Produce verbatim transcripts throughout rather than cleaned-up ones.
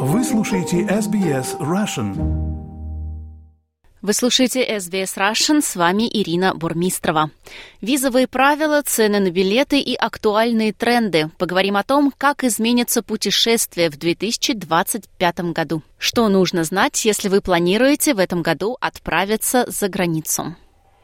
Вы слушаете эс би эс Russian. Вы слушаете эс би эс Russian, с вами Ирина Бурмистрова. Визовые правила, цены на билеты и актуальные тренды. Поговорим о том, как изменится путешествие в две тысячи двадцать пятом году. Что нужно знать, если вы планируете в этом году отправиться за границу.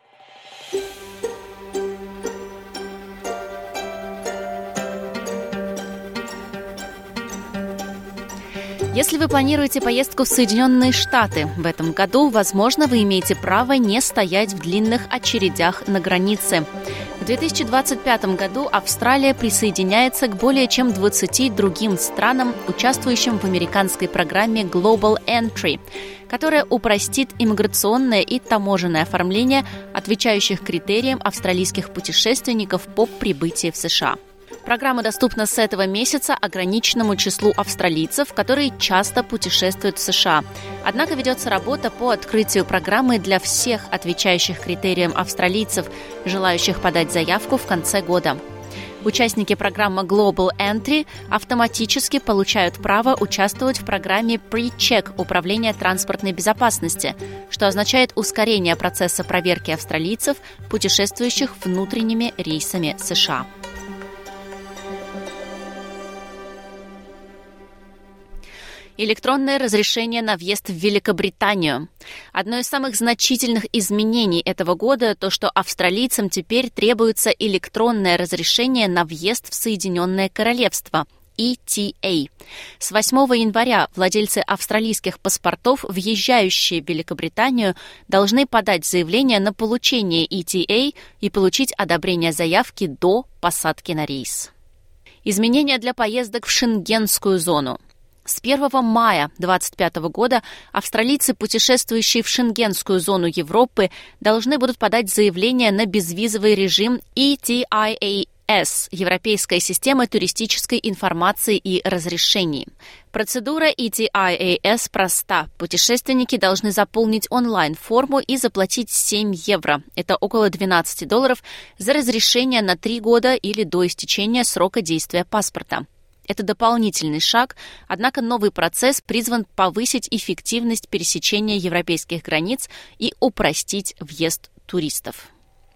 Если вы планируете поездку в Соединенные Штаты в этом году, возможно, вы имеете право не стоять в длинных очередях на границе. В две тысячи двадцать пятом году Австралия присоединяется к более чем двадцати другим странам, участвующим в американской программе Global Entry, которая упростит иммиграционное и таможенное оформление, отвечающих критериям австралийских путешественников по прибытии в США. Программа доступна с этого месяца ограниченному числу австралийцев, которые часто путешествуют в США. Однако ведется работа по открытию программы для всех отвечающих критериям австралийцев, желающих подать заявку в конце года. Участники программы Global Entry автоматически получают право участвовать в программе Pre-Check управления транспортной безопасности, что означает ускорение процесса проверки австралийцев, путешествующих внутренними рейсами США. Электронное разрешение на въезд в Великобританию. Одно из самых значительных изменений этого года – то, что австралийцам теперь требуется электронное разрешение на въезд в Соединенное Королевство – и ти эй. С восьмого января владельцы австралийских паспортов, въезжающие в Великобританию, должны подать заявление на получение и ти эй и получить одобрение заявки до посадки на рейс. Изменения для поездок в Шенгенскую зону. С первого мая две тысячи двадцать пятого года австралийцы, путешествующие в Шенгенскую зону Европы, должны будут подать заявление на безвизовый режим и ти ай эй эс – Европейская система туристической информации и разрешений. Процедура и ти ай эй эс проста. Путешественники должны заполнить онлайн-форму и заплатить семь евро. Это около двенадцать долларов за разрешение на три года или до истечения срока действия паспорта. Это дополнительный шаг, однако новый процесс призван повысить эффективность пересечения европейских границ и упростить въезд туристов.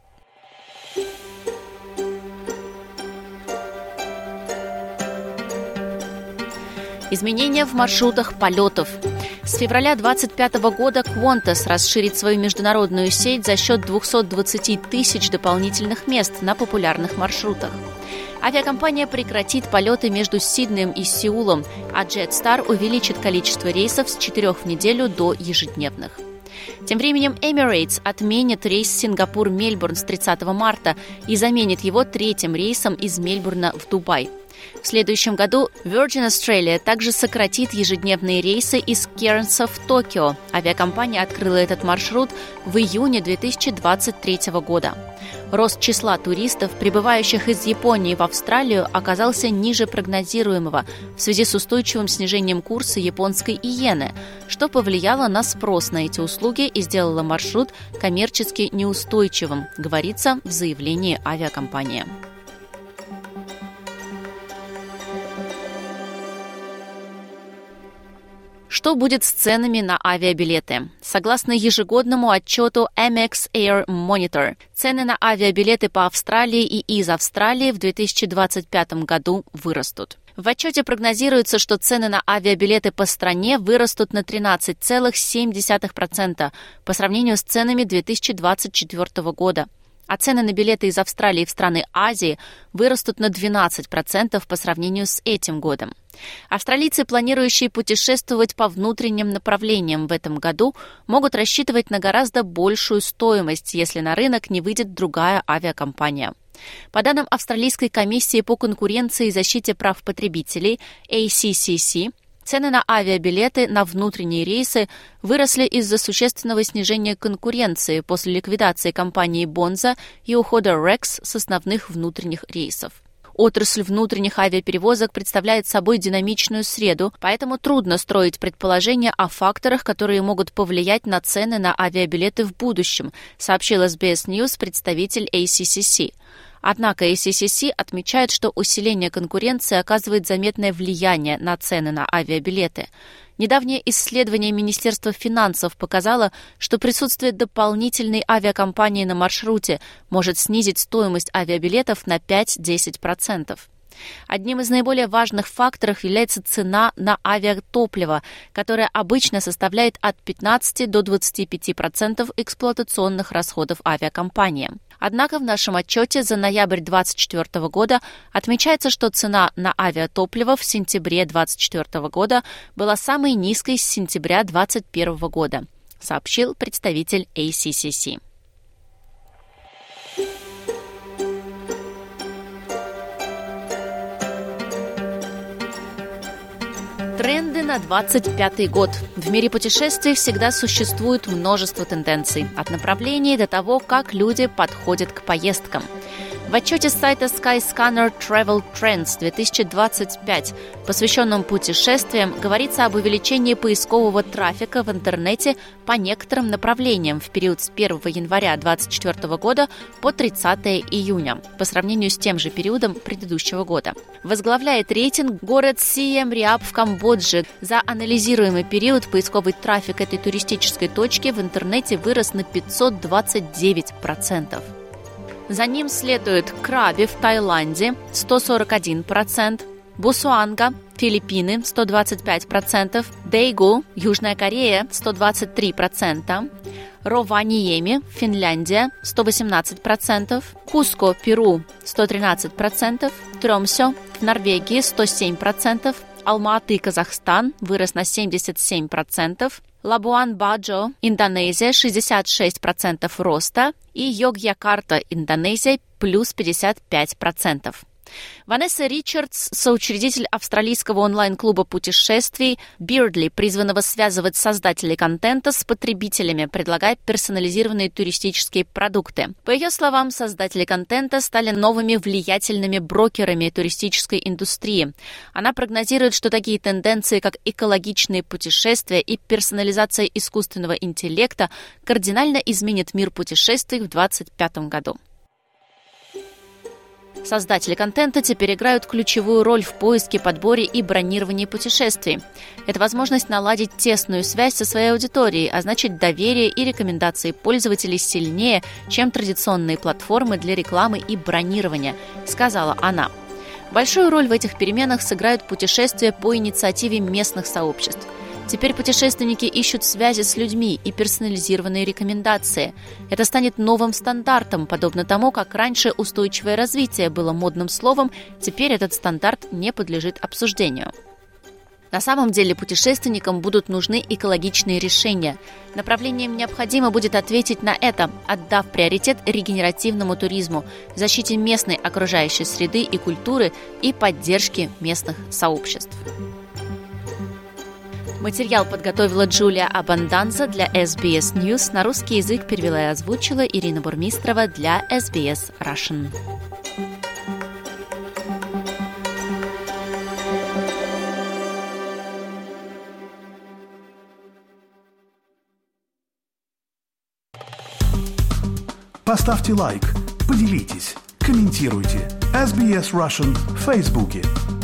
Изменения в маршрутах полетов. С февраля две тысячи двадцать пятого года Qantas расширит свою международную сеть за счет двухсот двадцати тысяч дополнительных мест на популярных маршрутах. Авиакомпания прекратит полеты между Сиднеем и Сеулом, а Jetstar увеличит количество рейсов с четырех в неделю до ежедневных. Тем временем Emirates отменит рейс Сингапур-Мельбурн с тридцатого марта и заменит его третьим рейсом из Мельбурна в Дубай. В следующем году Virgin Australia также сократит ежедневные рейсы из Кернса в Токио. Авиакомпания открыла этот маршрут в июне две тысячи двадцать третьего года. Рост числа туристов, прибывающих из Японии в Австралию, оказался ниже прогнозируемого в связи с устойчивым снижением курса японской иены, что повлияло на спрос на эти услуги и сделало маршрут коммерчески неустойчивым, говорится в заявлении авиакомпании. Что будет с ценами на авиабилеты? Согласно ежегодному отчету эм экс Air Monitor, цены на авиабилеты по Австралии и из Австралии в две тысячи двадцать пятом году вырастут. В отчете прогнозируется, что цены на авиабилеты по стране вырастут на тринадцать целых семь десятых процента по сравнению с ценами две тысячи двадцать четвёртого года. А цены на билеты из Австралии в страны Азии вырастут на двенадцать процентов по сравнению с этим годом. Австралийцы, планирующие путешествовать по внутренним направлениям в этом году, могут рассчитывать на гораздо большую стоимость, если на рынок не выйдет другая авиакомпания. По данным Австралийской комиссии по конкуренции и защите прав потребителей эй си си си, цены на авиабилеты на внутренние рейсы выросли из-за существенного снижения конкуренции после ликвидации компании Bonza и ухода Rex с основных внутренних рейсов. Отрасль внутренних авиаперевозок представляет собой динамичную среду, поэтому трудно строить предположения о факторах, которые могут повлиять на цены на авиабилеты в будущем, сообщил эс би эс News представитель эй си си си. Однако эй си си си отмечает, что усиление конкуренции оказывает заметное влияние на цены на авиабилеты. Недавнее исследование Министерства финансов показало, что присутствие дополнительной авиакомпании на маршруте может снизить стоимость авиабилетов на пять-десять процентов. Одним из наиболее важных факторов является цена на авиатопливо, которая обычно составляет от пятнадцати до двадцати пяти процентов эксплуатационных расходов авиакомпании. Однако в нашем отчете за ноябрь две тысячи двадцать четвёртого года отмечается, что цена на авиатопливо в сентябре две тысячи двадцать четвёртого года была самой низкой с сентября две тысячи двадцать первого года, сообщил представитель эй си си си. Тренды на двадцать пятый год. В мире путешествий всегда существует множество тенденций, от направлений до того, как люди подходят к поездкам. В отчете сайта Skyscanner Travel Trends две тысячи двадцать пять, посвященном путешествиям, говорится об увеличении поискового трафика в интернете по некоторым направлениям в период с первого января две тысячи двадцать четвёртого года по тридцатого июня, по сравнению с тем же периодом предыдущего года. Возглавляет рейтинг город Сием Риап в Камбодже. За анализируемый период поисковый трафик этой туристической точки в интернете вырос на пятьсот двадцать девять процентов. За ним следует Краби в Таиланде – сто сорок один процент, Босуанга, Филиппины – сто двадцать пять процентов, Дейгу, Южная Корея – сто двадцать три процента, Рованиеми, Финляндия – сто восемнадцать процентов, Куско, Перу – сто тринадцать процентов, Тромсё в Норвегии – сто семь процентов, Алма-Аты, Казахстан вырос на семьдесят семь процентов, Лабуан-Баджо, Индонезия – шестьдесят шесть процентов роста и Йогьякарта, Индонезия – плюс пятьдесят пять процентов. Ванесса Ричардс, соучредитель австралийского онлайн-клуба путешествий Beardly, призванного связывать создателей контента с потребителями, предлагая персонализированные туристические продукты. По ее словам, создатели контента стали новыми влиятельными брокерами туристической индустрии. Она прогнозирует, что такие тенденции, как экологичные путешествия и персонализация искусственного интеллекта, кардинально изменят мир путешествий в две тысячи двадцать пятом году. Создатели контента теперь играют ключевую роль в поиске, подборе и бронировании путешествий. Это возможность наладить тесную связь со своей аудиторией, а значит, доверие и рекомендации пользователей сильнее, чем традиционные платформы для рекламы и бронирования, сказала она. Большую роль в этих переменах сыграют путешествия по инициативе местных сообществ. Теперь путешественники ищут связи с людьми и персонализированные рекомендации. Это станет новым стандартом, подобно тому, как раньше устойчивое развитие было модным словом, теперь этот стандарт не подлежит обсуждению. На самом деле путешественникам будут нужны экологичные решения. Направлением необходимо будет ответить на это, отдав приоритет регенеративному туризму, защите местной окружающей среды и культуры и поддержке местных сообществ. Материал подготовила Джулия Абанданза для эс би эс News. На русский язык перевела и озвучила Ирина Бурмистрова для эс би эс Russian. Поставьте лайк, поделитесь, комментируйте. эс би эс Russian в Фейсбуке.